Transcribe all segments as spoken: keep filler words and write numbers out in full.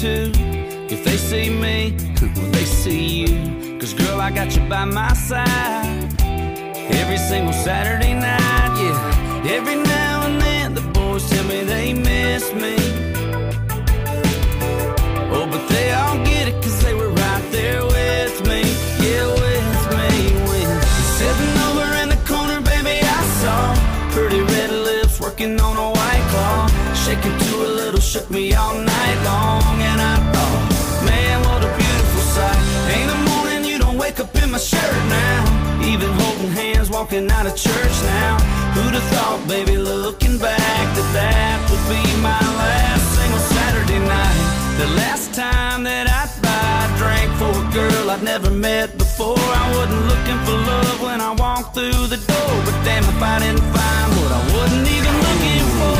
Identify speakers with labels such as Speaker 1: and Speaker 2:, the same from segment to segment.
Speaker 1: too. If they see me, well, they see you. Cause girl, I got you by my side every single Saturday night, yeah. Every now and then the boys tell me they miss me. Oh, but they all get it cause they were right there with me. Yeah, with me, with me. Sitting over in the corner, baby, I saw pretty red lips working on a White Claw. Shaking to a little, shook me all night long. And I thought, man, what a beautiful sight. Ain't the morning you don't wake up in my shirt now. Even holding hands, walking out of church now. Who'd have thought, baby, looking back, that that would be my last single Saturday night. The last time that I'd buy a drink for a girl I'd never met before. I wasn't looking for love when I walked through the door, but damn if I didn't find what I wasn't even looking for.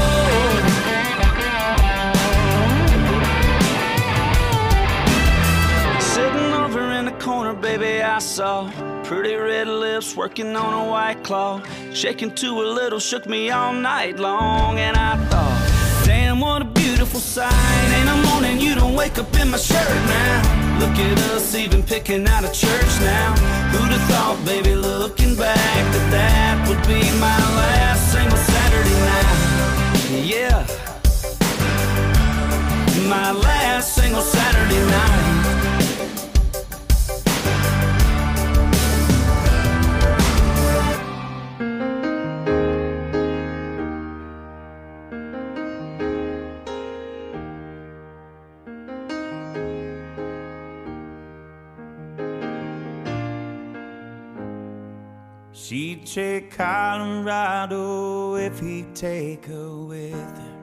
Speaker 1: Sitting over in the corner, baby, I saw pretty red lips working on a White Claw. Shaking to a little, shook me all night long. And I thought, damn, what a beautiful sight. Ain't a morning you don't wake up in my shirt now. Look at us even picking out of church now. Who'd have thought, baby, looking back, that that would be my last single Saturday night. Yeah, my last single Saturday night.
Speaker 2: She'd take Colorado if he'd take her with him.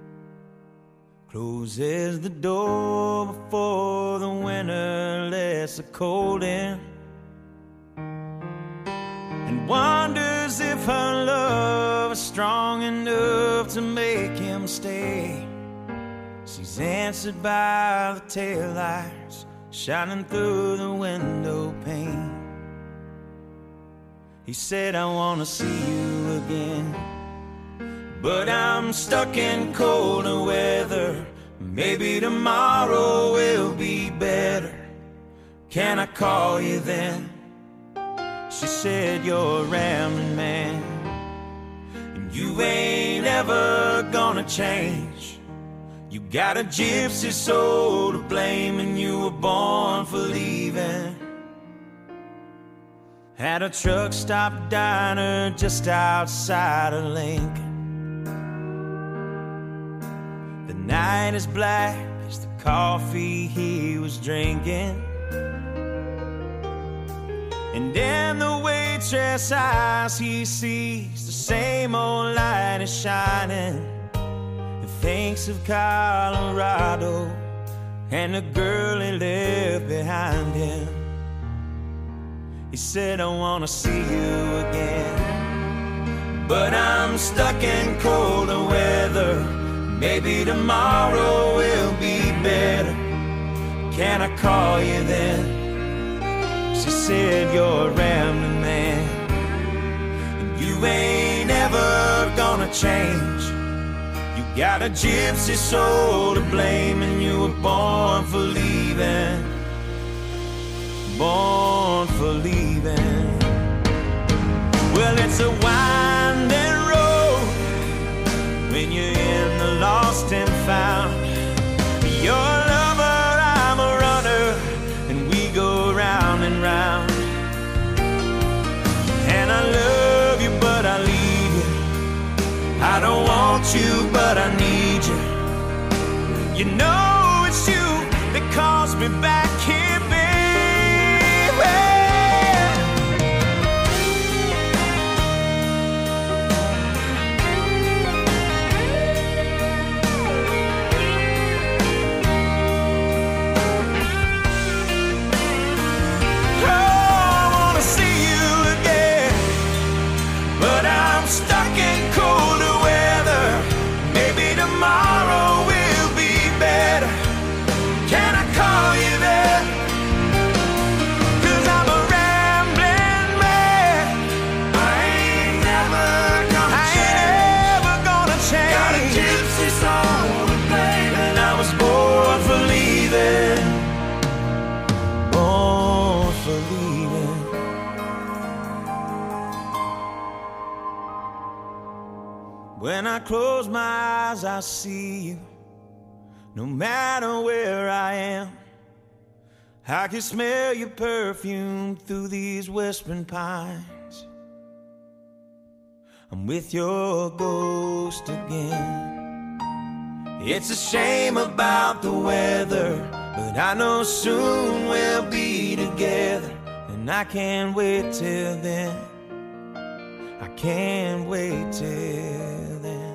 Speaker 2: Closes the door before the winter lets the cold in, and wonders if her love is strong enough to make him stay. She's answered by the taillights shining through the window pane. He said, I wanna see you again, but I'm stuck in colder weather. Maybe tomorrow will be better. Can I call you then? She said, you're a rambling man, and you ain't ever gonna change. You got a gypsy soul to blame, and you were born for leaving. At a truck stop diner just outside of Lincoln. The night is black as the coffee he was drinking, and in the waitress' eyes he sees the same old light is shining, and thinks of Colorado and the girl he left behind him. He said, I wanna see you again, but I'm stuck in colder weather. Maybe tomorrow will be better. Can I call you then? She said, you're a rambling man, and you ain't ever gonna change. You got a gypsy soul to blame, and you were born for leaving. Born for leaving. Well, it's a winding road when you're in the lost and found. You're a lover, I'm a runner, and we go round and round. And I love you, but I leave you. I don't want you, but I need you. You know it's you that calls me back here, baby. Stuck in colder weather. Maybe tomorrow will be better. Can I call you there? when I close my eyes, I see you. No matter where I am, I can smell your perfume through these whispering pines. I'm with your ghost again. It's a shame about the weather, but I know soon we'll be together. And I can't wait till then. I can't wait till then.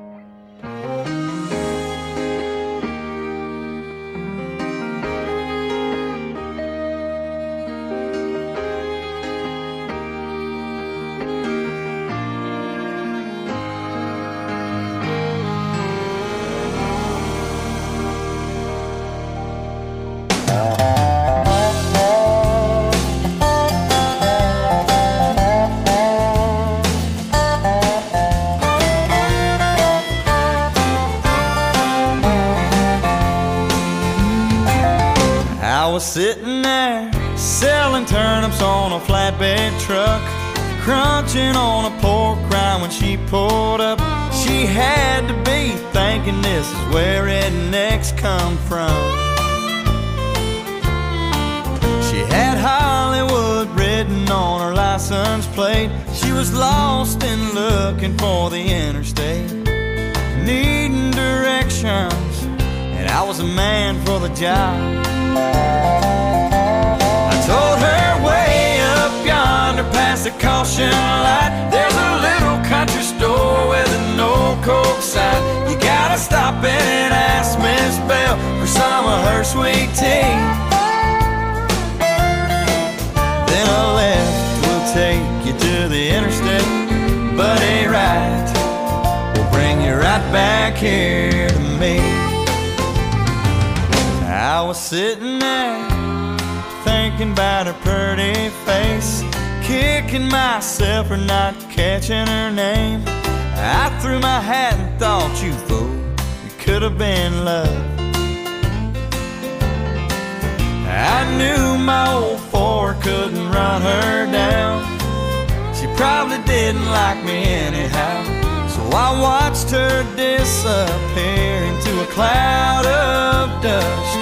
Speaker 3: Sitting there selling turnips on a flatbed truck, crunching on a pork rind when she pulled up. She had to be thinking this is where rednecks come from. She had Hollywood written on her license plate. She was lost and looking for the interstate, needing directions, and I was a man for the job. I told her way up yonder past the caution light, there's a little country store with an old Coke sign. You gotta stop in and ask Miss Bell for some of her sweet tea. Then a left will take you to the interstate, but a right will bring you right back here to me. I was sitting there thinking about her pretty face, kicking myself for not catching her name. I threw my hat and thought, you fool, it could have been love. I knew my old Ford couldn't run her down. She probably didn't like me anyhow, so I watched her disappear into a cloud of dust.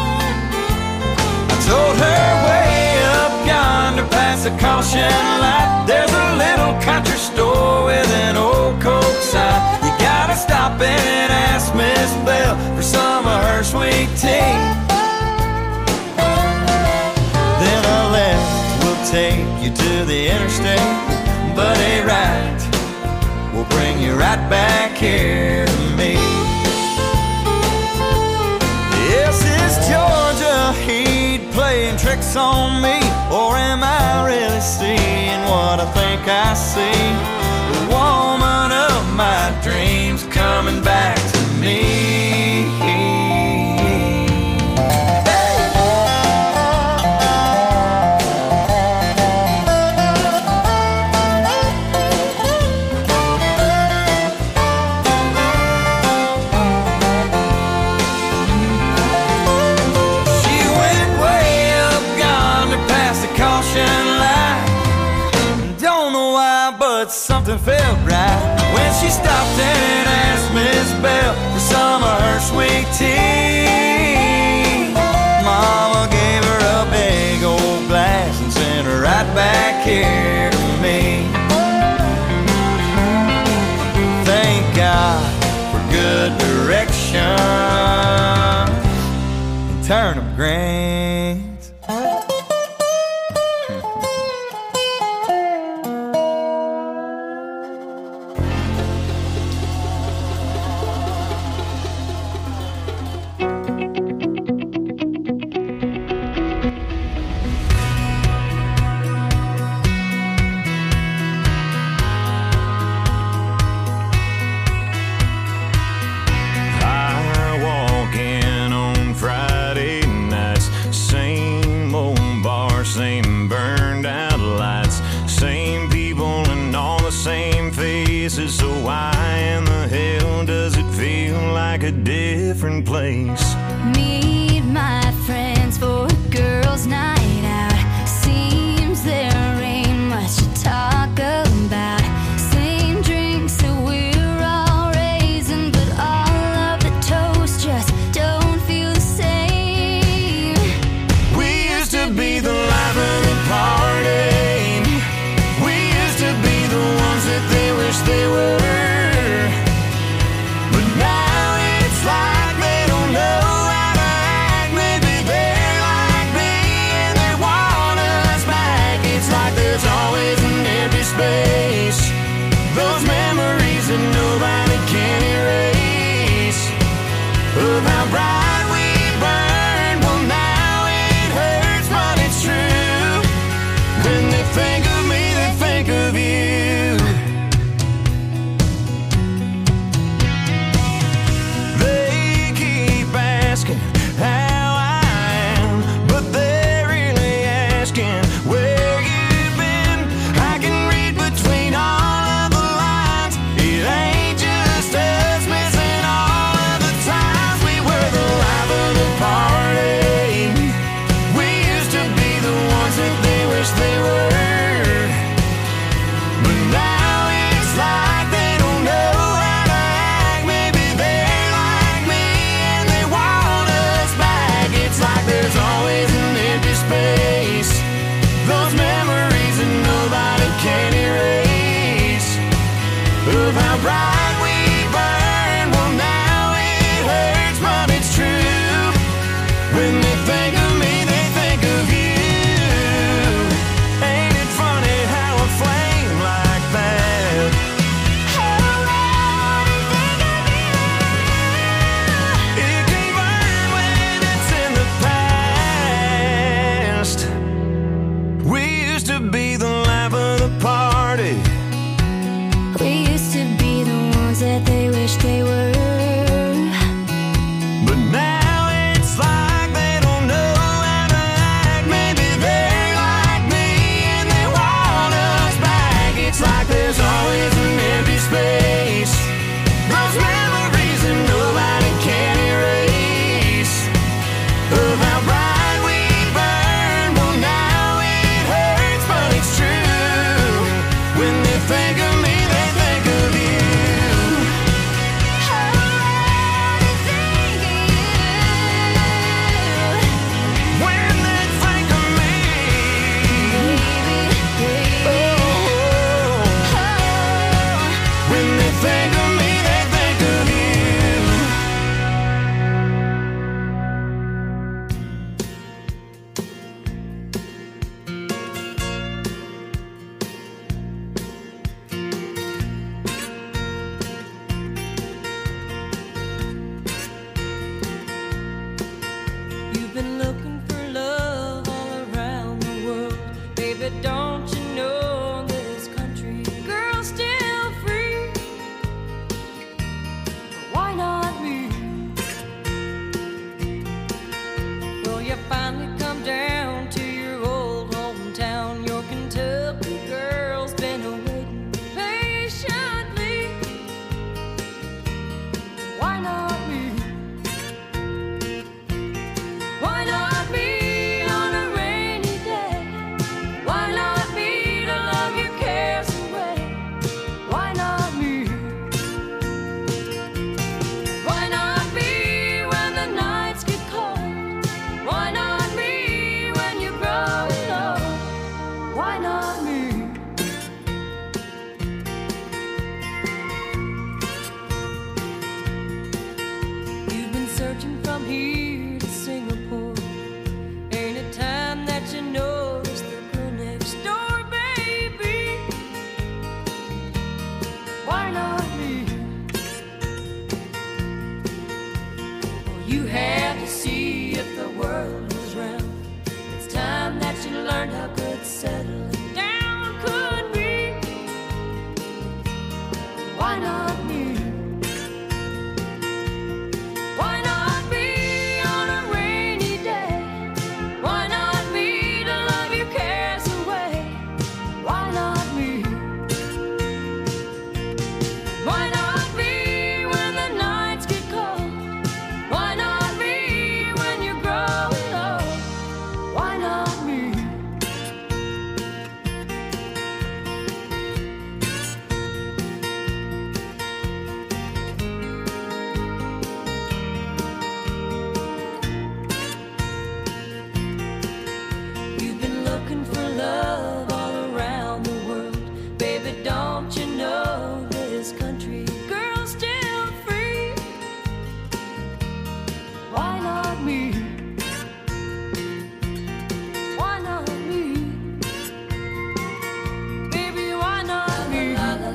Speaker 3: Told her way up yonder past the caution light, there's a little country store with an old Coke sign. You gotta stop in and ask Miss Bell for some of her sweet tea. Then a left will take you to the interstate, but a right will bring you right back here to me. Yes, it's Georgia Heat playing tricks on me, or am I really seeing what I think I see? The woman of my dreams coming back to me. Something felt right when she stopped and asked Miss Bell for some of her sweet tea. Mama gave her a big old glass and sent her right back here to me. Thank God for good direction and turnip greens.
Speaker 2: When they think of me, they think of you. Ain't it funny how a flame like that it can burn when it's in the past? We used to be the life of the party.
Speaker 4: We used to be the ones that they wish they were.
Speaker 2: But now it's like they don't know how to act. Maybe they're like me and they want us back. It's like there's always an empty space. Those memories that nobody can erase. Of how bright we burned. Well, now it hurts, but it's true. When they think of me, they think of you. When they think of me, oh, when they think of me, they think of you.
Speaker 5: You've been looking for love all around the world. Baby, don't you know this country girl's still free? Why not me? Well, you finally come down to your old hometown. Your Kentucky girl's been waiting patiently. Why not me? Why not me on a rainy day? Why not me to love your cares away? Why not me? Why not me when the nights get cold? Why not me when you're growing old? Why not me? You've been searching from here to Singapore. Ain't it time that you notice the girl next door, baby? Why not me? Well, you have to see if the world was round. It's time that you learned how good settling down could be. Why not me? Why not me on a rainy day? Why not me to love your cares away? Why not me? Why not me when the nights get cold? Why not me when you're growing old? Why not me? You've been looking for love all around the world. Baby, don't you know this country girl's still free? Why not me? Why not me? Baby, why not me?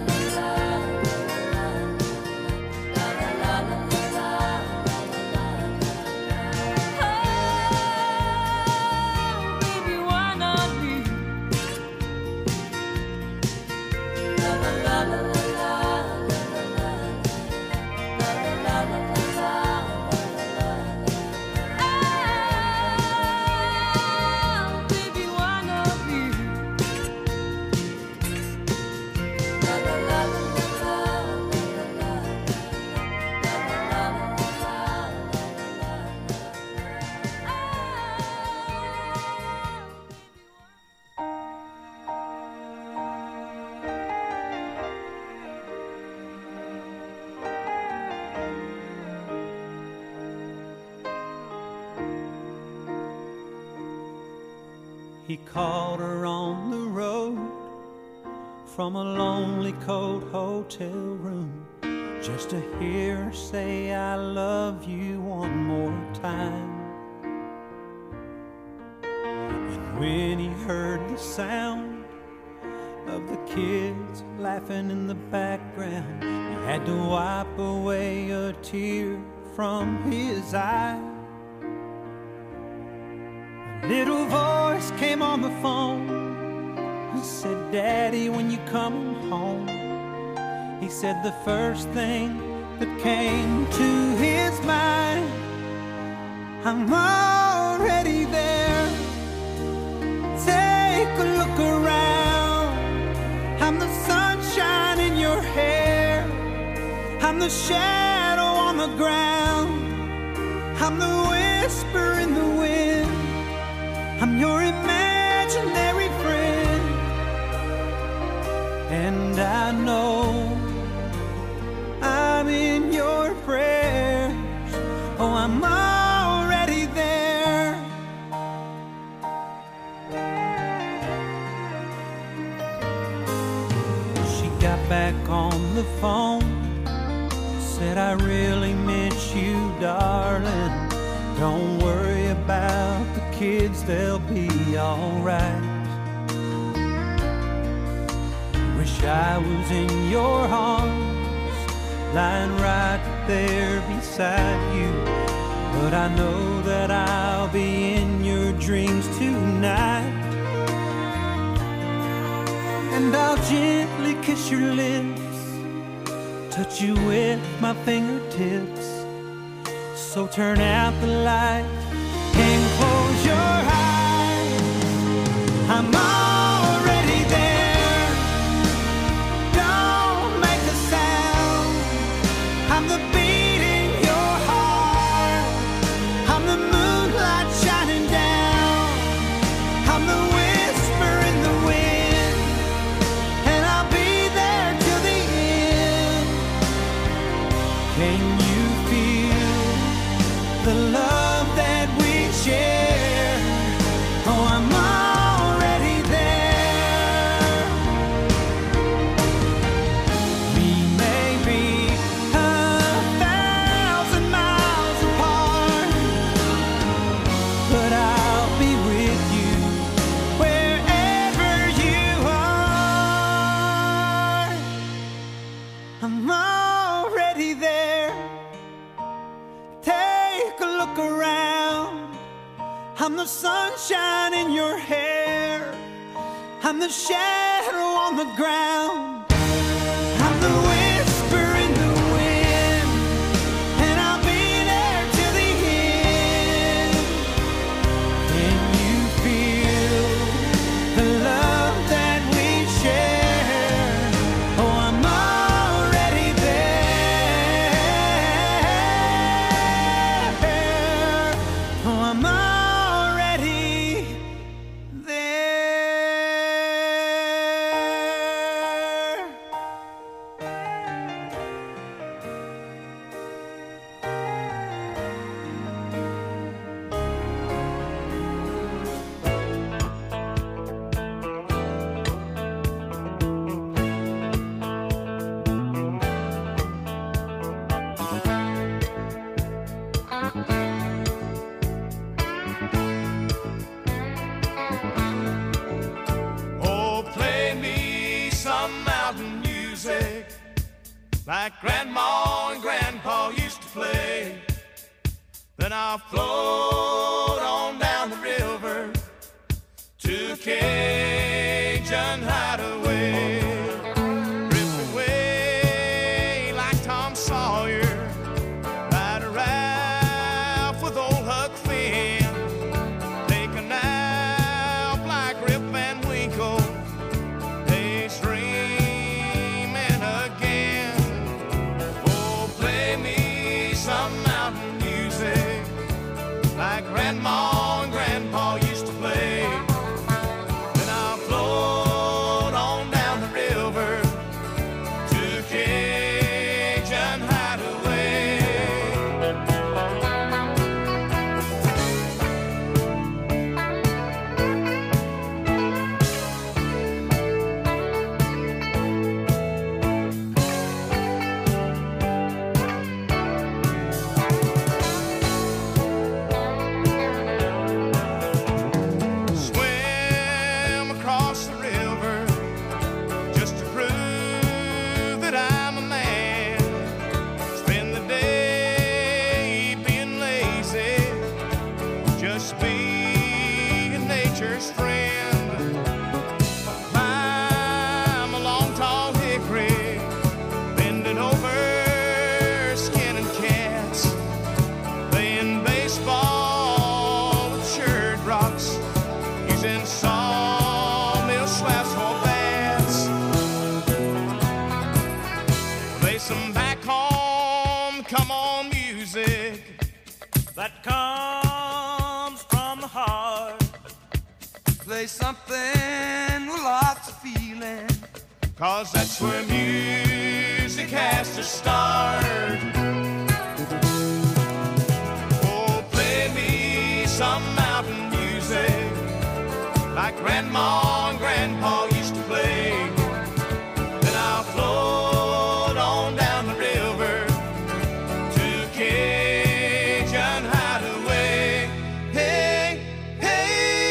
Speaker 5: Oh, baby, why not me? Oh, baby, why not me?
Speaker 6: He called her on the road from a lonely, cold hotel room, just to hear her say, I love you one more time. when he heard the sound of the kids laughing in the background, he had to wipe away a tear from his eye. A little voice came on the phone and said, "Daddy, when you come home." He said the first thing that came to his mind, "I'm already there. Take a look around. I'm the sunshine in your hair. I'm the shadow on the ground. I'm the whisper in the wind. I'm your imaginary friend. And I know I'm in your prayers. Oh, I'm already there." She got back on the phone, said, "I really miss you, darling. Don't worry about the kids, they'll be alright. Wish I was in your arms, lying right there beside you. But I know that I'll be in your dreams tonight. And I'll gently kiss your lips, touch you with my fingertips. So turn out the light and close your eyes. I'm already there. Don't make a sound. I'm the beat in your heart. I'm the moonlight shining down. I'm the whisper in the wind. And I'll be there till the end. Can you feel the love that we share? Oh, I'm already there. We may be a thousand miles apart, but I'll be with you wherever you are. I'm already there. Take a look around. I'm the sunshine in your hair. I'm the shadow on the ground. I'm the whisper in the wind. And I'll be there till the end. Can you feel the love that we share? Oh, I'm already there. Oh, I'm already there.
Speaker 2: Oh, play me some mountain music like Grandma and Grandpa used to play. Then I'll float on down the river to Cajun Hideaway. Drift away like Tom Sawyer, ride a raft with old Huck Finn. Take a nap like Rip Van Winkle, days dreaming again. Oh, play me some mountain music like Grandma and Grandpa used to play. Then I'll float on down the river to Cajun Hideaway. must be nature's friend. I'm a long, tall hickory, bending over, skinning cats, playing baseball with church rocks, using sawmill slabs for bats. Play some back home, come on music that comes from the heart.
Speaker 3: Play something with lots of feeling,
Speaker 2: 'Cause that's where music has to start. Oh, play me some mountain music like Grandma and Grandpa used to play. Then I'll float on down the river to Cajun Hideaway. Hey, hey.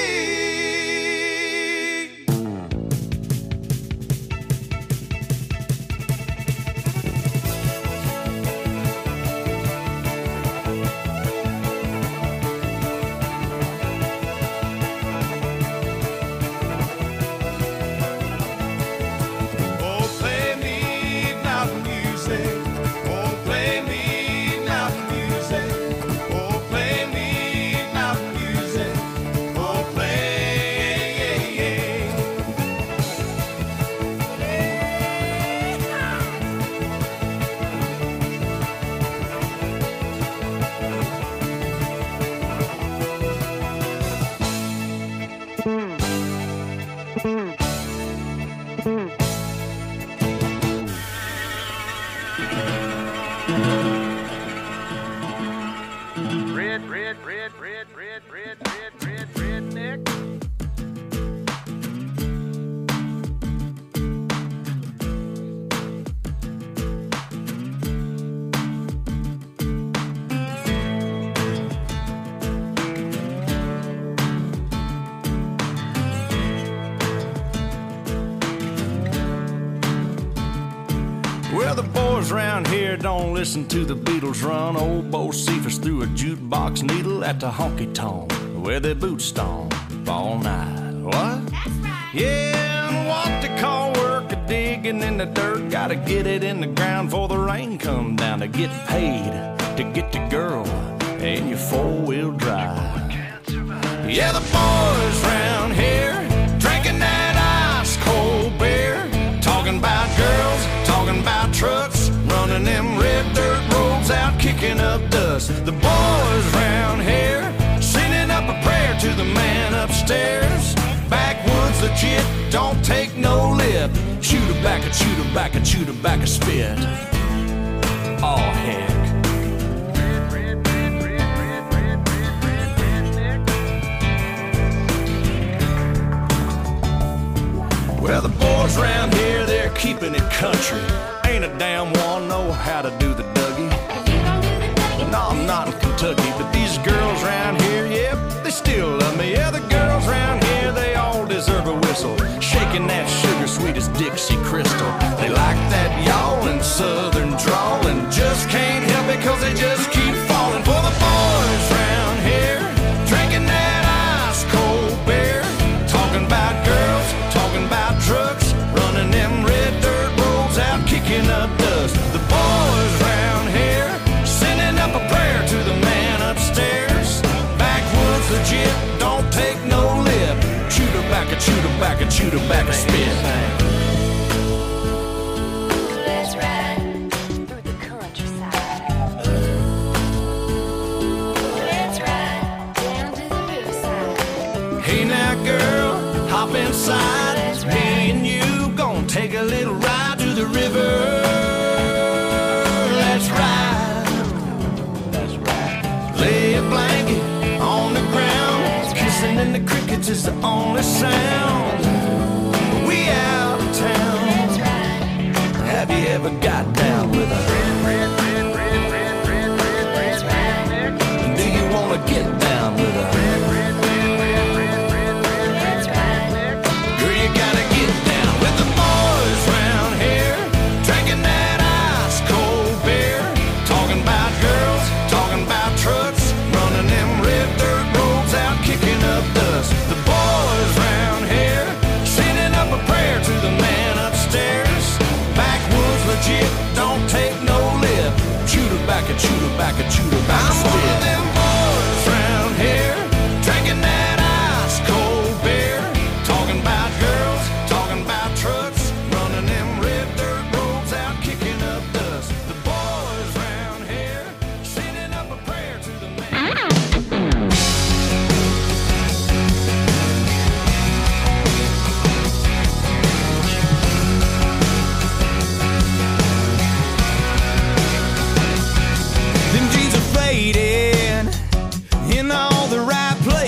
Speaker 2: Oh, play me mountain music. Oh, play me mountain music. Oh, play me mountain music. Oh, play.
Speaker 7: Red, red, red, red, red, red, red, red, redneck.
Speaker 3: Well, the boys around here don't listen to the Beatles run. Old Bo Cephas threw a jukebox needle at the honky-tonk where they boot stomp all night. What?
Speaker 4: That's right.
Speaker 3: Yeah, and what they call work a digging in the dirt. Gotta get it in the ground before the rain come down to get paid to get the girl in your four-wheel drive. Yeah, the boys round here drinking that ice cold beer, talking about girls, talking about trucks, running them red dirt roads out, kicking up dust. The boys round here sending up a prayer to the man upstairs. Backwoods legit, don't take no lip. Shoot her back, a shoot her back, a shoot her back, a spit. Oh heck.
Speaker 7: Red, red, red, red, red, red, red, red, redneck.
Speaker 3: Well, the boys round here, they're keeping it country. Ain't a damn one know how to do the Dougie.
Speaker 4: You gon' do the Dougie?
Speaker 3: No, I'm not in Kentucky, but these girls round here, yep, they still love me. Yeah, the girls round here, they all deserve a whistle. Shaking that sugar sweet as Dixie Crystal. They like that yawling southern drawl and just can't help it 'cause they just keep falling for the boys round here, drinking that ice cold beer, talking about girls, talking about trucks, running them red dirt roads out, kicking up dust. The boys round here sending up a prayer to the man upstairs. Backwoods legit, don't take no lip. Shoot her back, a shoot her back, a shoot her back, a spit.
Speaker 4: Let's ride through the countryside. Let's ride down to the riverside.
Speaker 3: Hey now, girl, hop inside.
Speaker 4: That's right.
Speaker 3: Me and you gonna take a little ride to the river. Let's ride. That's right. Lay a blanket on the ground.
Speaker 4: That's right.
Speaker 3: Kissing in the crickets is the only sound. We out of town.
Speaker 4: Let's ride.
Speaker 3: Have you ever got down with a
Speaker 7: Red, red, red, red, red, red, red,
Speaker 4: Let's
Speaker 7: red,
Speaker 4: ride.
Speaker 7: redneck.
Speaker 3: Do you wanna get down with a
Speaker 7: Red, red, red, red, red, red, red,
Speaker 4: Let's
Speaker 7: red,
Speaker 4: ride.
Speaker 7: redneck.
Speaker 3: Girl, you gotta get down with the boys round here, drinking that ice cold beer, talking about girls, talking about trucks, running them red dirt roads out,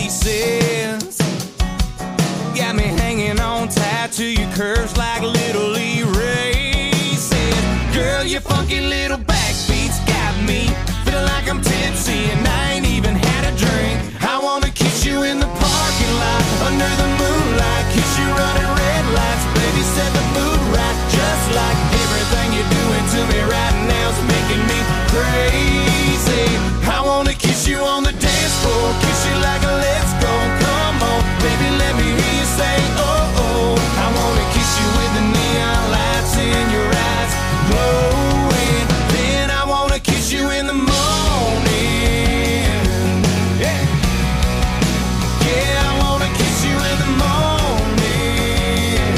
Speaker 2: faces. Got me hanging on tight to your curves like little Lee races. Girl, your funky little backbeats got me feeling like I'm tipsy and I ain't even had a drink. I wanna kiss you in the parking lot under the moonlight, kiss you running red lights, baby, set the mood right. Just like everything you're doing to me right now's making me crazy. I wanna kiss you on the dance floor, kiss you like a let's go. Come on, baby, let me hear you say oh oh. I wanna kiss you with the neon lights in your eyes glowing. Then I wanna kiss you in the morning. Yeah, yeah, I wanna kiss you in the morning.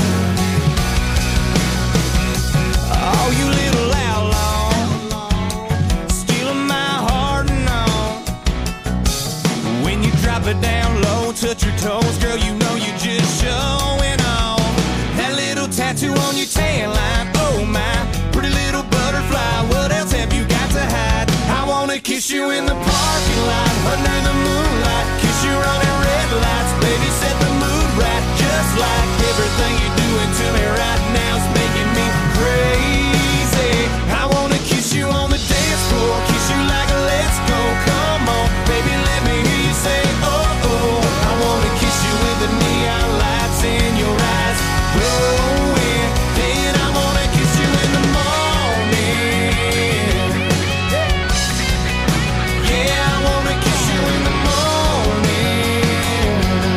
Speaker 2: Oh, you little outlaw, stealing my heart and all. When you drop it down low, touch your toes, girl, you know you just showing off. That little tattoo on your tan line, oh my, pretty little butterfly, what else have you got to hide? I wanna kiss you in the parking lot, under the moonlight, kiss you running red lights, baby, set the mood right. Just like everything you're doing to me right now's making me crazy. I wanna kiss you on the dance floor, kiss you like a let's go. Come on, baby, let me hear you say oh oh. I wanna kiss you with the neon lights in your eyes glowing. Then I wanna kiss you in the morning. Yeah, I wanna kiss you in the morning.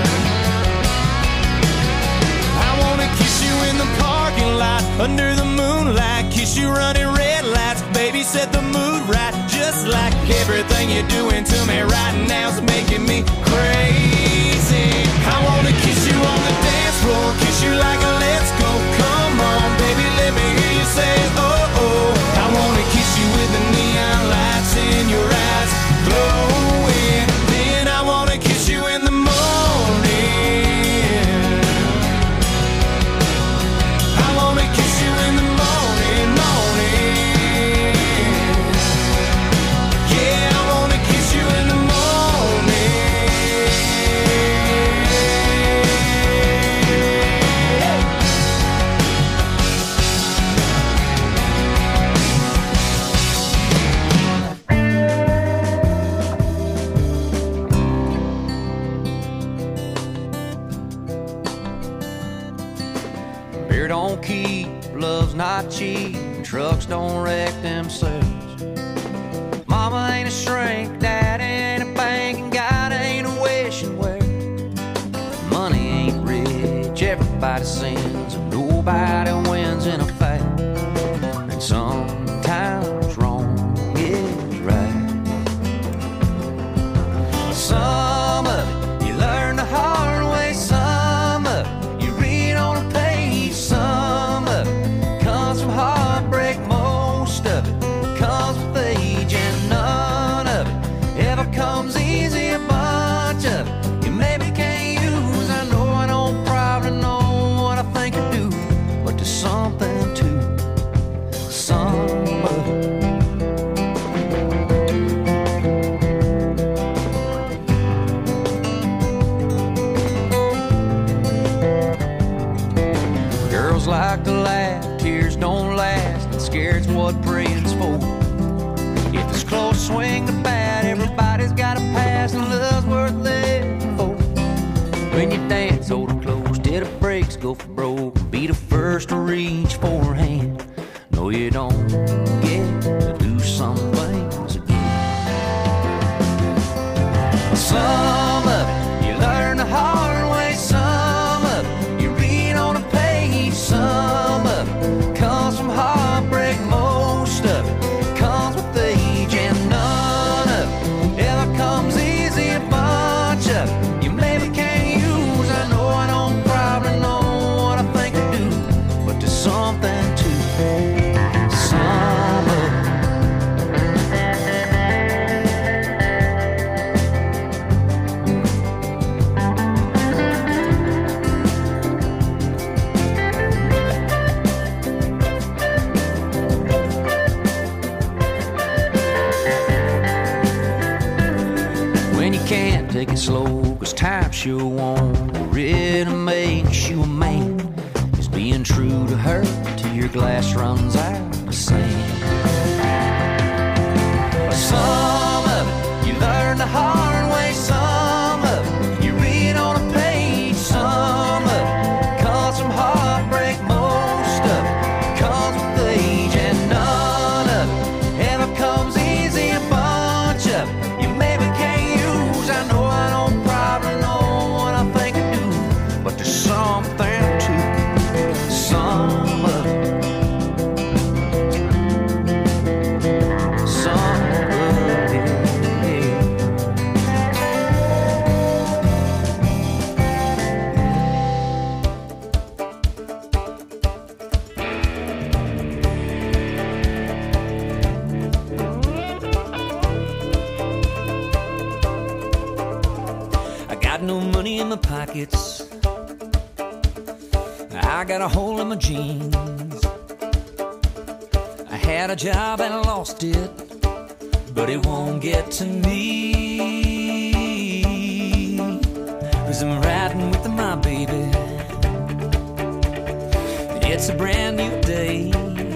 Speaker 2: I wanna kiss you in the parking lot under the moonlight, kiss you running red lights, baby, set the mood right. Just like everything you're doing to me right now's making me crazy. I wanna kiss you on the dance floor, kiss you like a let's go. Come on, baby, let me hear you say oh oh. I wanna kiss you with the neon lights in your eyes glowing. Then I wanna kiss you in the morning. I wanna kiss you in the morning, morning. Yeah, I wanna kiss you in the morning.
Speaker 3: Beer don't keep, love's not cheap, trucks don't wreck themselves. Mama ain't a shrink, dad ain't a bank, and God ain't a wishing well. Money ain't rich, everybody sins, and nobody wins in a fight. And sometimes wrong is right. Some of it you learn the hard way, some of it you read on a page, some of it comes from heartbreak, most of it comes with age, and none of it ever comes easy. A bunch of it you maybe can't use. I know I don't probably know what I think I do, but there's something to some of it. Girls like to laugh, tears don't last, and scared's what praying's for. If it's close, swing the bat, everybody's got a pass, and love's worth living for. When you dance, hold it close till the brakes go for broke, be the first to reach for her hand. No, you don't get to do some things again. Some of it you learn the hard way, some of it you read on a page, some of it comes from heartbreak, most of it comes with age, and none of it ever comes easy. A bunch of it you maybe can't use. I know I don't probably know what I think I do, but there's something
Speaker 1: take it slow, cause time sure won't really make you a man. Is being true to her till your glass runs out of sand. Some of it you learn the hard way, some of it you read on a page, some of it comes from heartbreak, most of it comes with age, and none of it ever comes easy. A bunch of it you maybe can't use. I know I don't probably know what I think I do, but there's something to some of it. Some of it. I got no money in my pockets. I got a hole in my jeans. I had a job and I lost it, but it won't get to me, 'cause I'm riding with my baby. It's a brand new day.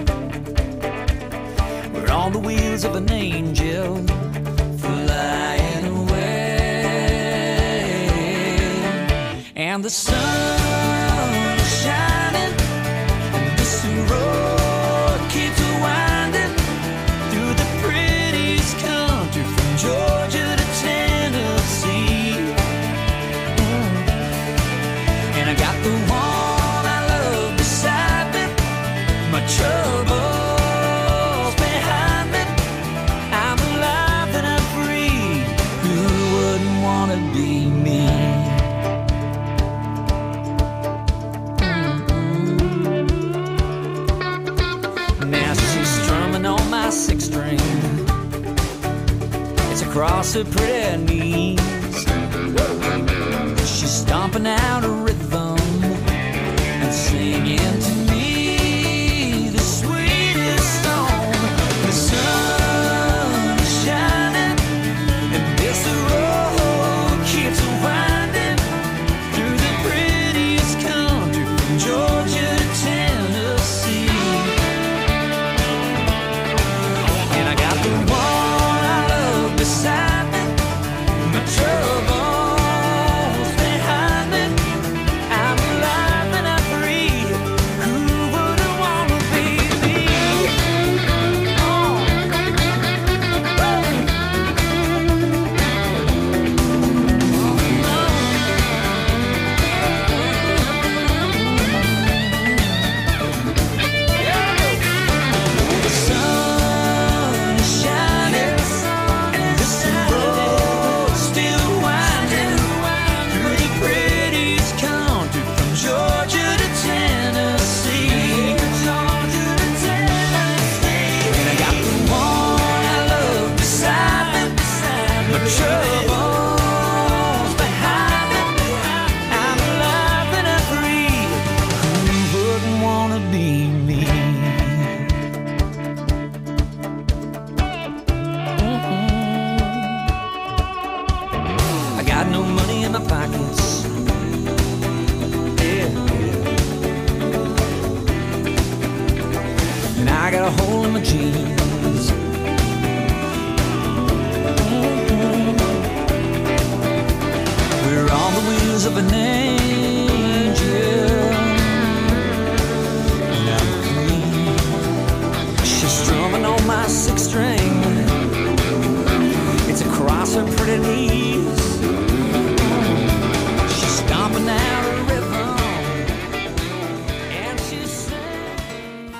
Speaker 1: We're on the wheels of an angel flying away, and the sun is shining, and this road keeps winding through the prettiest country from Georgia to Tennessee. Mm. And I got the one I love beside me, my troubles behind me. I'm alive and I'm free. Who wouldn't want to be me? Now she's strumming on my six string. It's across her pretty knees. She's stomping out a rhythm and singing to me the sweetest song. The sun is shining, and this road keeps winding through the prettiest country from Georgia to Tennessee. And I got the one I love beside me, my troubles behind me. I'm alive and I'm free. Who wouldn't want to be me? Oh. The sun is shining, and this road still winding through the prettiest country from Georgia to Tennessee. And I got the one I love beside me, my troubles behind me. I'm alive and I'm free. Who wouldn't want to be me? I got no money in my pockets. Yeah, yeah. And I got a hole in my jeans. We're on the wheels of an angel. And I'm free. She's strumming on my six string. It's across her pretty knees. She's stomping out a rhythm, and she's singing.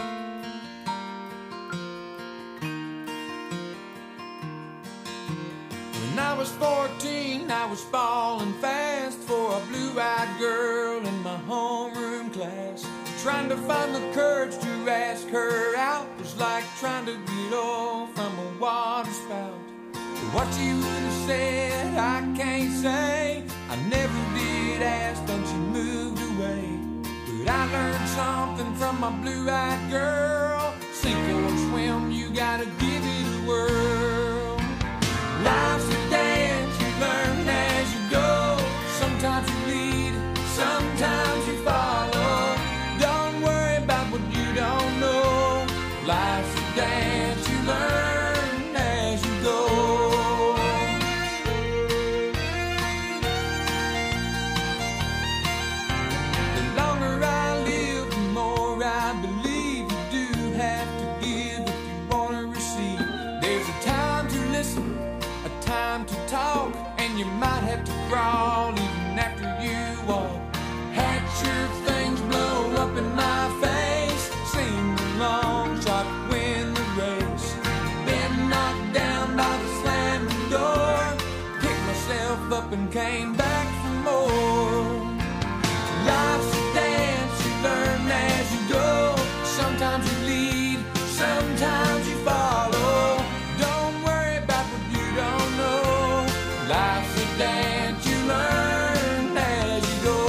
Speaker 2: When I was fourteen, I was falling fast for a blue-eyed girl in my homeroom class. Trying to find the courage to ask her out was like trying to get off from a water spout. What you would have said, I can't say. I never did ask, then she moved away. But I learned something from my blue-eyed girl. Sink or swim, you gotta give it a whirl. Life's a dance, you learn
Speaker 8: you might have to crawl even after you walk. Had your things blow up in my face. Sing the long shot, win the race. Been knocked down by the slamming door. Picked myself up and came back for more. Life's a dance, you learn as you go. Sometimes you lead, sometimes you follow. Don't worry about what you don't know. Life's a dance, you learn as you go.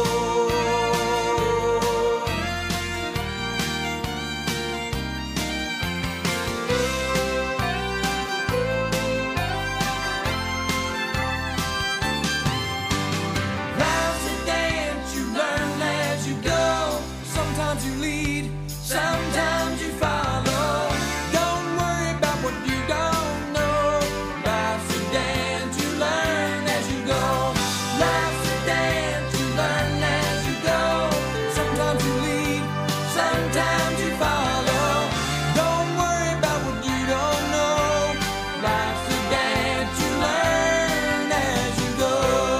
Speaker 8: Life's a dance, you learn as you go. Sometimes you lead, sometimes you follow. Don't worry about what you don't know. Life's a dance, you learn as you go. Life's a dance, you learn as you go. Sometimes you lead, sometimes you follow. Don't worry about what you don't know. Life's a dance, you learn as you go.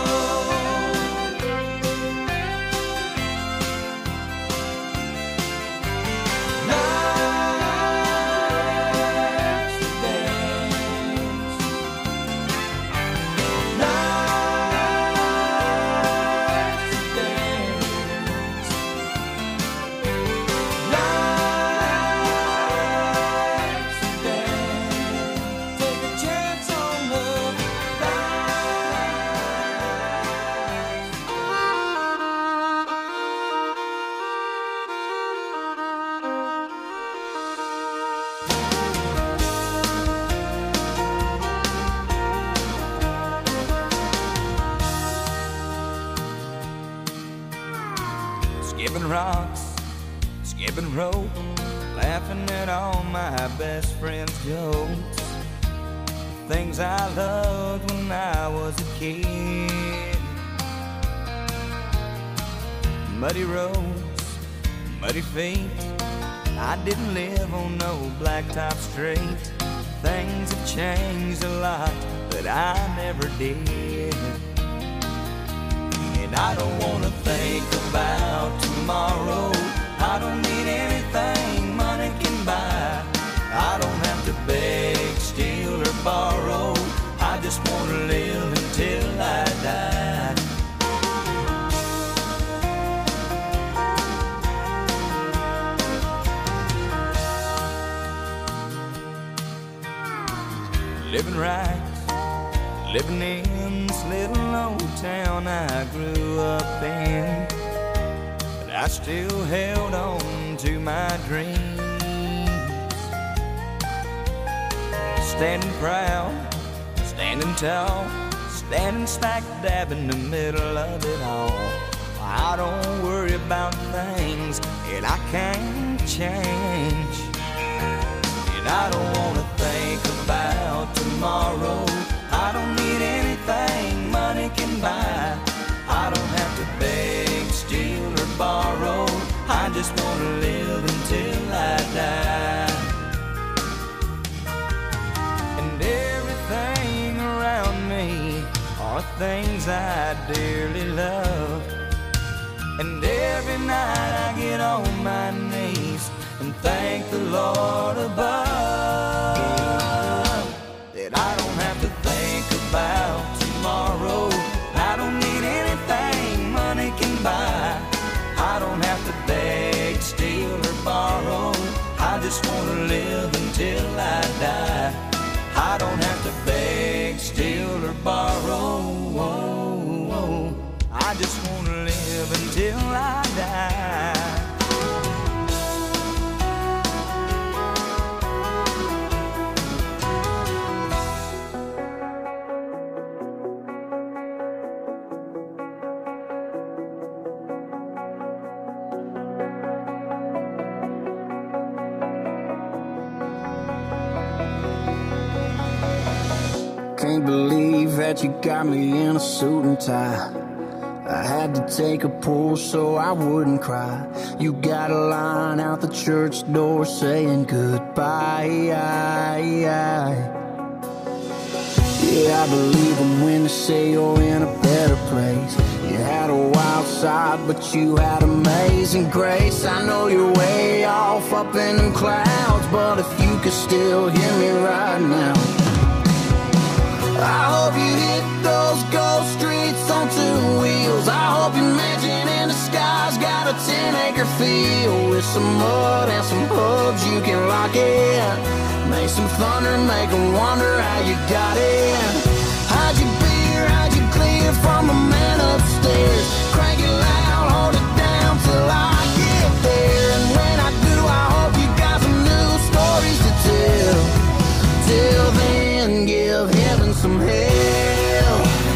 Speaker 3: Skipping rocks, skipping rope, laughing at all my best friends' jokes. Things I loved when I was a kid. Muddy roads, muddy feet. I didn't live on no blacktop street. Things have changed a lot, but I never did. And I don't wanna think about tomorrow. I don't need anything money can buy. I don't have to beg, steal, or borrow. I just wanna live until I die. Living right, living in this little old town I grew up in. But I still held on to my dreams. Standing proud, standing tall, standing smack dab in the middle of it all. I don't worry about things that I can't change. And I don't wanna think about tomorrow. I don't need anything money can buy. I don't have to beg, steal, or borrow. I just wanna live until I die. And everything around me are things I dearly love. And every night I get on my knees and thank the Lord above that I don't have to think about tomorrow. I don't need anything money can buy. I don't have to beg, steal, or borrow. I just wanna live until I die. I don't have to beg, steal, or borrow. I just wanna live until I die.
Speaker 9: Can't believe that you got me in a suit and tie. I had to take a pull so I wouldn't cry. You got a line out the church door saying goodbye. Yeah, I believe them when they say you're in a better place. You had a wild side, but you had amazing grace. I know you're way off up in them clouds, but if you could still hear me right now, I hope you hit those ghost streets on two wheels. I hope your mansion in the sky's got a ten acre field with some mud and some hubs you can lock in. Make some thunder, make them wonder how you got in. Hide your beer, hide your clear from the man upstairs. Crank it loud, hold it down till I get there. And when I do, I hope you got some new stories to tell. Till then, give heaven some hell.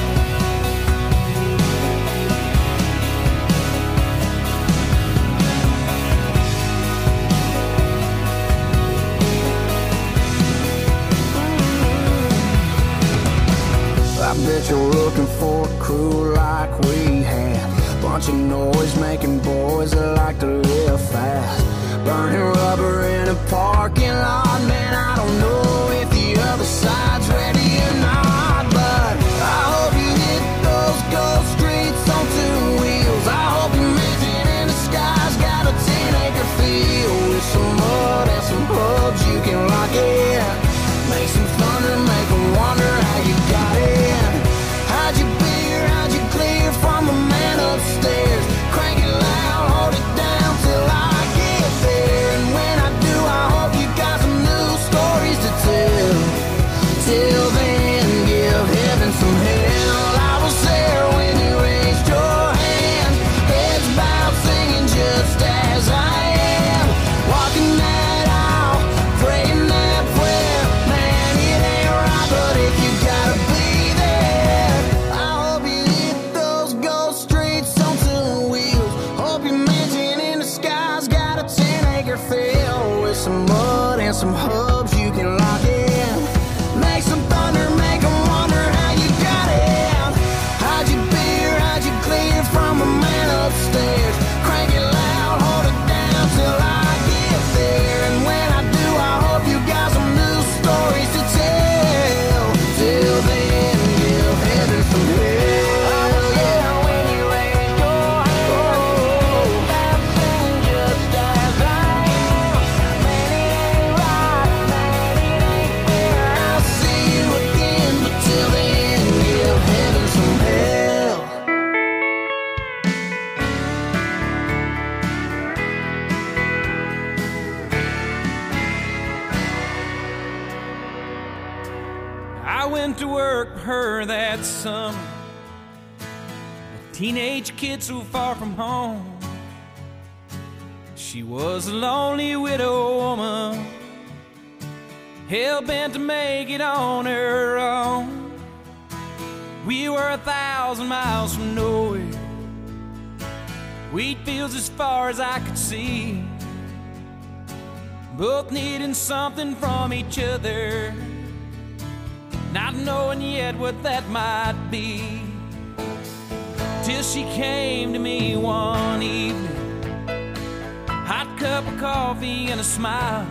Speaker 9: I bet you're looking for a crew like we had. Bunch of noise making boys that like to live fast. Burning rubber in a parking lot. Man, I don't know if the other side's ready or not, but I hope you hit those ghost streets on two wheels. I hope your mansion in the sky's got a ten acre field with some mud and some hubs you can lock in. Make some thunder, make them wonder how you got in. Hide your beer, hide your clear from the man upstairs. Crank it loud, hold it down till I get there. And when I do, I hope you got some new stories to tell. Till then, give heaven some hell. I was there when you raised your hand, heads bowed, singing just as I am. Walking that aisle, praying that prayer. Man, it ain't right, but if you gotta be there, I hope you hit those ghost streets on two wheels. Hope your mansion in the sky's got a ten acre field with some mud and some hubs you can lock in. Make some thunder, make them wonder how you got in. Hide your beer, hide your clear from a man upstairs. Crank it loud, hold it down till I get there. And when I do, I hope you got some new stories to tell. Till then, give heaven some hell. Yeah, when you raise your hand, that thing just as I am. Man, it ain't right, man, it ain't fair. I'll see you again, but till then, give heaven some hell.
Speaker 3: I went to work for her that summer, a teenage kid so far from home. She was a lonely widow woman, hell-bent to make it on her own. We were a thousand miles from nowhere, wheat fields as far as I could see, both needing something from each other, not knowing yet what that might be. Till she came to me one evening, hot cup of coffee and a smile,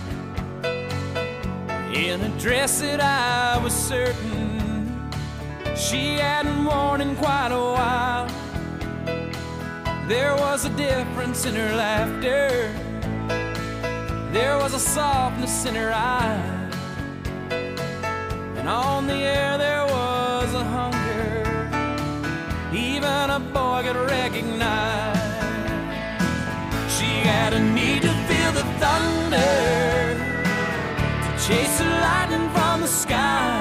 Speaker 3: in a dress that I was certain she hadn't worn in quite a while. There was a difference in her laughter, there was a softness in her eyes, and on the air there was a hunger even a boy could recognize. She had a need to feel the thunder, to chase the lightning from the sky,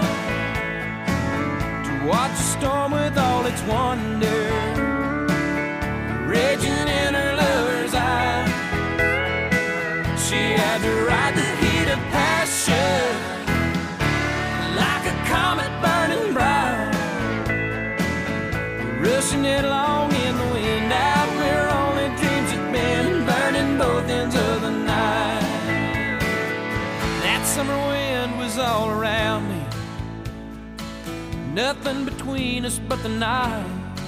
Speaker 3: to watch the storm with all its wonder raging in her lover's eye. She had to ride the heat of passion like a comet burning bright, rushing it along in the wind out where only dreams had been, burning both ends of the night. That summer wind was all around me, nothing between us but the night.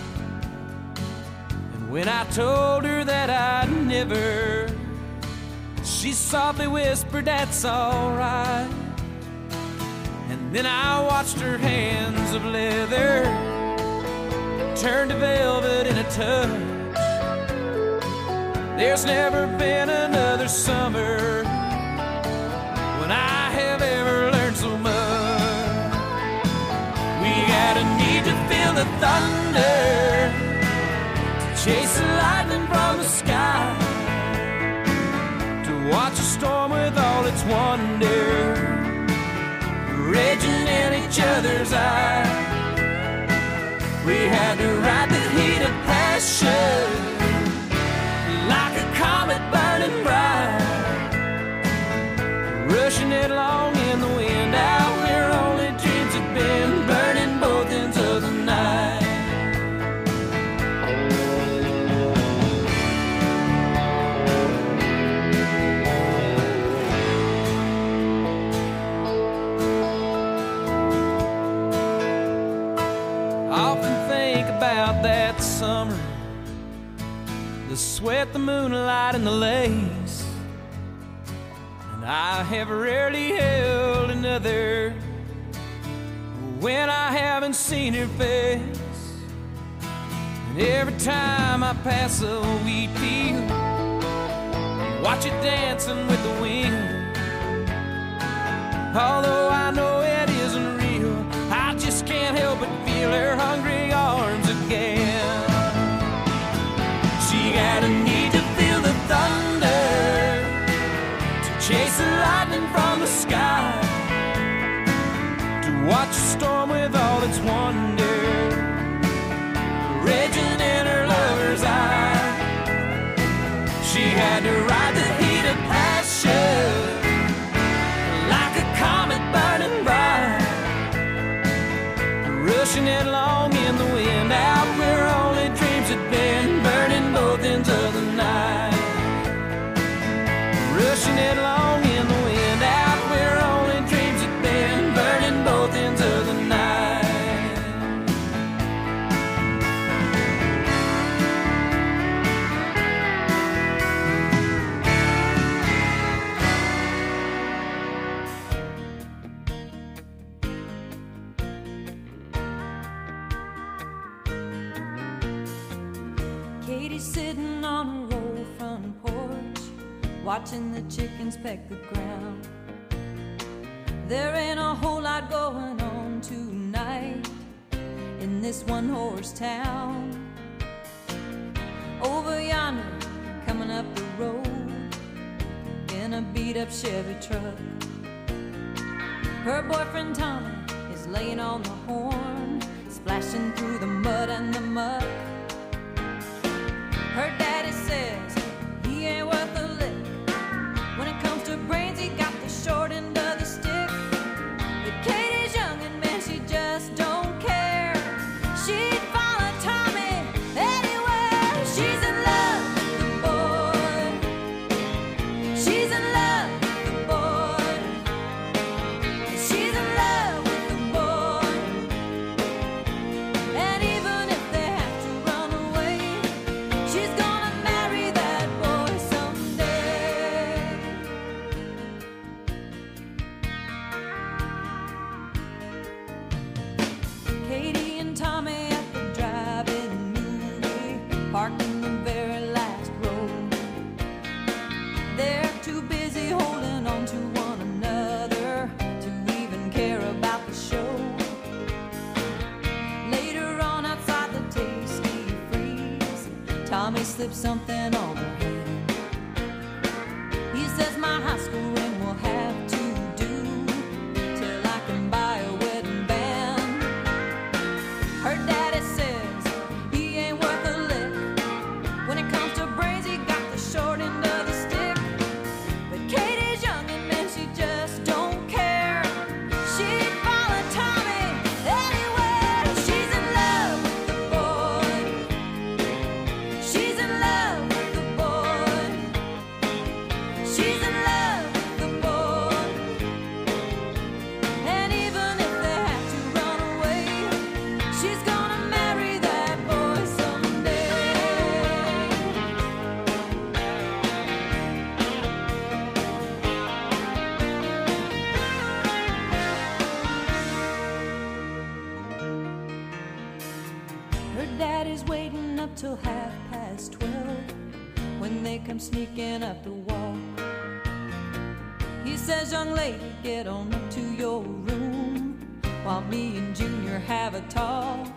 Speaker 3: And when I told her that I'd never, she softly whispered, "That's all right." And Then I watched her hands of leather turn to velvet in a touch. There's never been another summer when I have ever learned so much. We got a need to feel the thunder, to chase the lightning from the sky, to watch a storm with all its wonder raging in each other's eyes. We had to ride the heat of passion like a comet burning bright, rushing it along in the wind out where only dreams had been, burning both ends of the night. That summer, the sweat, the moonlight, and the lace, and I have rarely held another when I haven't seen her face. And every time I pass a wheat field, watch it dancing with the wind. Although I know it isn't real, I just can't help but feel her hungry arms again. She got a need to feel the thunder, to chase the lightning from the sky, to watch a storm with all its wonder raging in her lover's eye. She had to ride the heat of passion like a comet burning bright, rushing it along in the wind out where only dreams had been, burning both ends of the night. Rushing it along in the wind out where only dreams had been, burning both ends of the night.
Speaker 5: Katie's sitting on her old front porch, watching the chickens peck the ground. There ain't a whole lot going on tonight in this one-horse town. Over yonder, coming up the road in a beat-up Chevy truck, her boyfriend Tommy is laying on the horn, splashing through the mud and the muck. Her daddy says he ain't worth a lick. When it comes to brains, he got the short end of the stick. But Katie's young and man, she just don't care. She'd follow Tommy anywhere. She's in love with the boy. She's in love with the boy. She's in love with the boy. And even if they have to run away, she's gonna marry that boy someday. Katie and Tommy at the drive-in movie, parked in the very last row. They're too busy holding on to one another to even care about the show. Later on outside the Tasty Freeze, Tommy slips something on her hand. He says my high school ring will have to do till I can buy a wedding band. Her daddy says he ain't worth a lick. When it comes to brains, he got the short end of the stick. But Katie's young and man, she just don't care. She'd follow Tommy anywhere. She's in love with the boy. She's in love with the boy. Her daddy's waiting up till half past twelve when they come sneaking up the wall. He says, young lady, get on up to your room while me and Junior have a talk.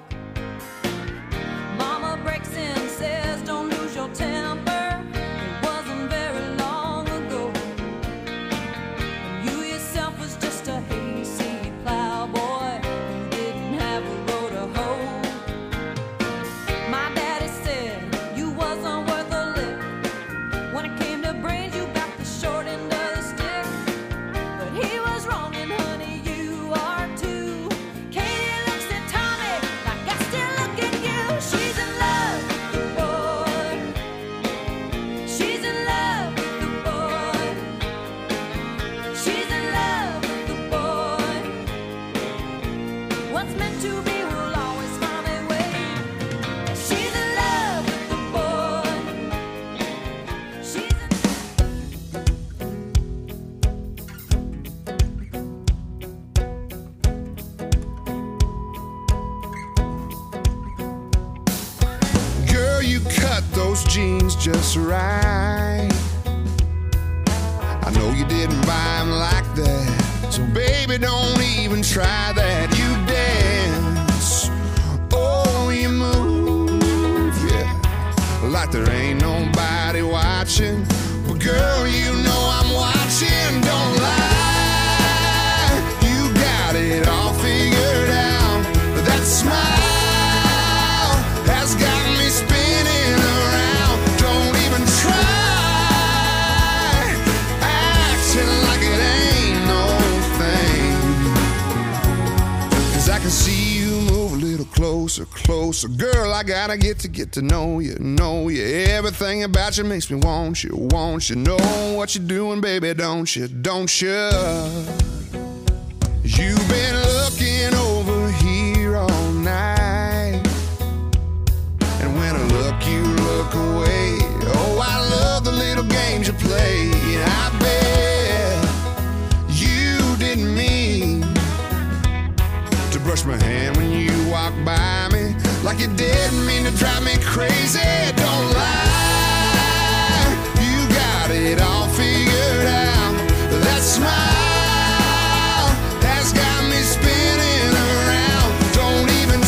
Speaker 5: Mama breaks in, says, don't lose your temper. It wasn't very long ago. And you yourself was just a hayseed plowboy who didn't have a row to hoe. My daddy said you wasn't worth a lick. When it came to brains, you got the short end of the stick. But he was wrong, and honey, you are too. Katie looks at Tommy like I still look at you. She's in love with the boy. She's in love with the boy. She's in love with the boy. What's meant to be will always find a way. She's in love with the boy. She's in
Speaker 10: Girl, you cut those jeans just right. I know you didn't buy them like that, so baby, don't even try that. You dance, oh, you move, yeah, like there ain't nobody watching. But girl, you know I'm watching, don't lie. You got it all figured out. That smile has got me spinning around. Don't even try acting like it ain't no thing. 'Cause I can see you move a little closer, closer. Girl, I gotta get to get to know you, know you. Everything about you makes me want you, want you. Know what you're doing, baby, don't you, don't you? You've been looking over here all night, and when I look, you look away. Oh, I love the little games you play. I bet you didn't mean to brush my hand when you walked by me, like you didn't mean to drive me crazy. Don't lie, you got it all figured out. That smile has got me spinning around. Don't even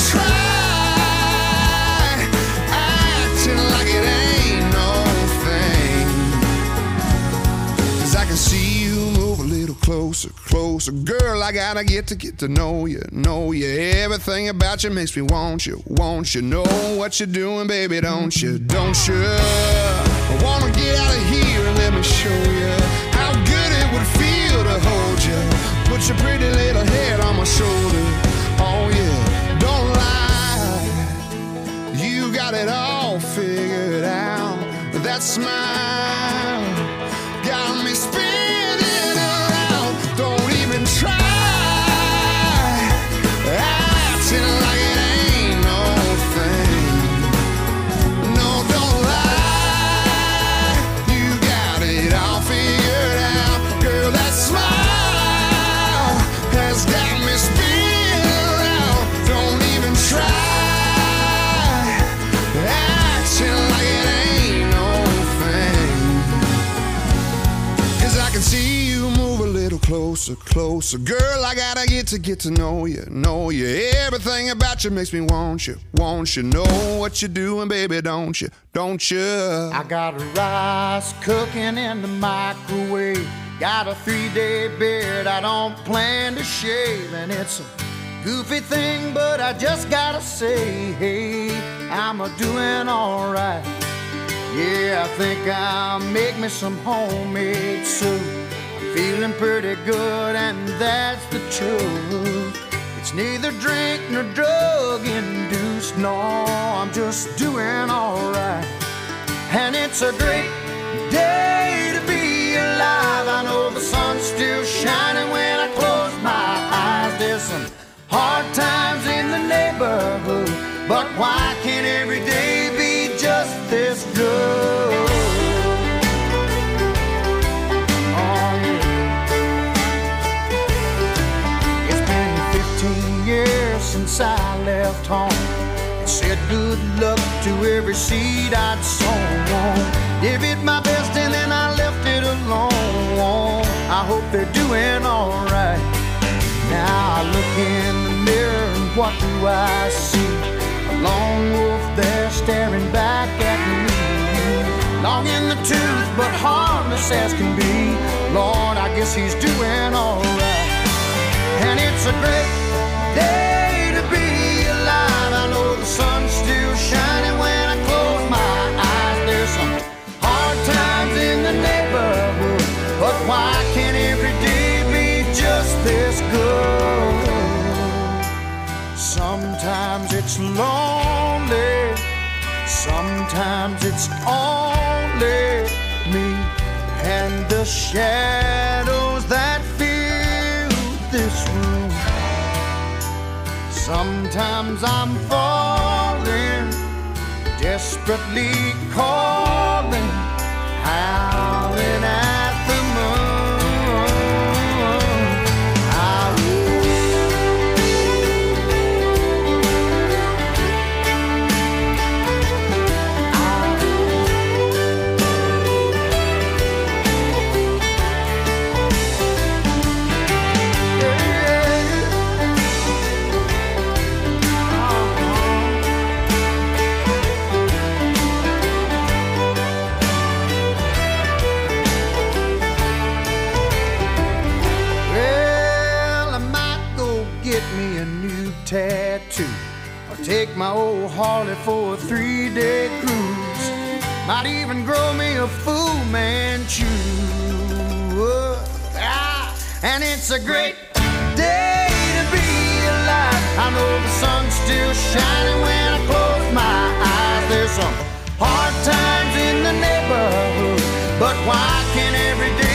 Speaker 10: try acting like it ain't no thing. 'Cause I can see you move a little closer, closer. Girl, I gotta get to get to know you, know you. Everything about you makes me want you, want you. Know what you're doing, baby, don't you, don't you? I wanna get out of here and let me show you how good it would feel to hold you. Put your pretty little head on my shoulder. Oh yeah, don't lie, you got it all figured out. That smile got me spinning around. Don't even try acting like it ain't no thing. No, don't lie, you got it all figured out. Girl, that smile has got me spinning around. Don't even try acting like it ain't no thing. 'Cause I can see you move a little closer, closer. Girl, I gotta get to get to know you, know you. Everything about you makes me want you, want you. Know what you're doing, baby, don't you, don't you?
Speaker 11: I got rice cooking in the microwave. Got a three-day beard I don't plan to shave. And it's a goofy thing, but I just gotta say, hey, I'm a doing alright. Yeah, I think I'll make me some homemade soup. I'm feeling pretty good, and that's the truth. It's neither drink nor drug induced. No, I'm just doing alright. And it's a great day to be alive. I know the sun's still shining when I close my eyes. There's some hard times in the neighborhood, but why can't every day be just this good? Oh yeah. It's been fifteen years since I left home. Said good luck to every seed I'd sown. Gave it my best and then I left it alone. I hope they're doing alright. Now I look in the mirror and what do I see? A lone wolf there staring back at me. Long in the tooth but harmless as can be. Lord, I guess he's doing alright. And it's a great day to be alive. I know the sun's still shining when I close my eyes. There's some hard times in the neighborhood, but why can't every day be just this good? Sometimes it's lonely, sometimes it's only me and the shadows that fill this room. Sometimes I'm falling, desperately calling, howling at the moon. I tattoo, or take my old Harley for a three-day cruise. Might even grow me a Fu Manchu. Ah, and it's a great day to be alive. I know the sun's still shining when I close my eyes. There's some hard times in the neighborhood, but why can't every day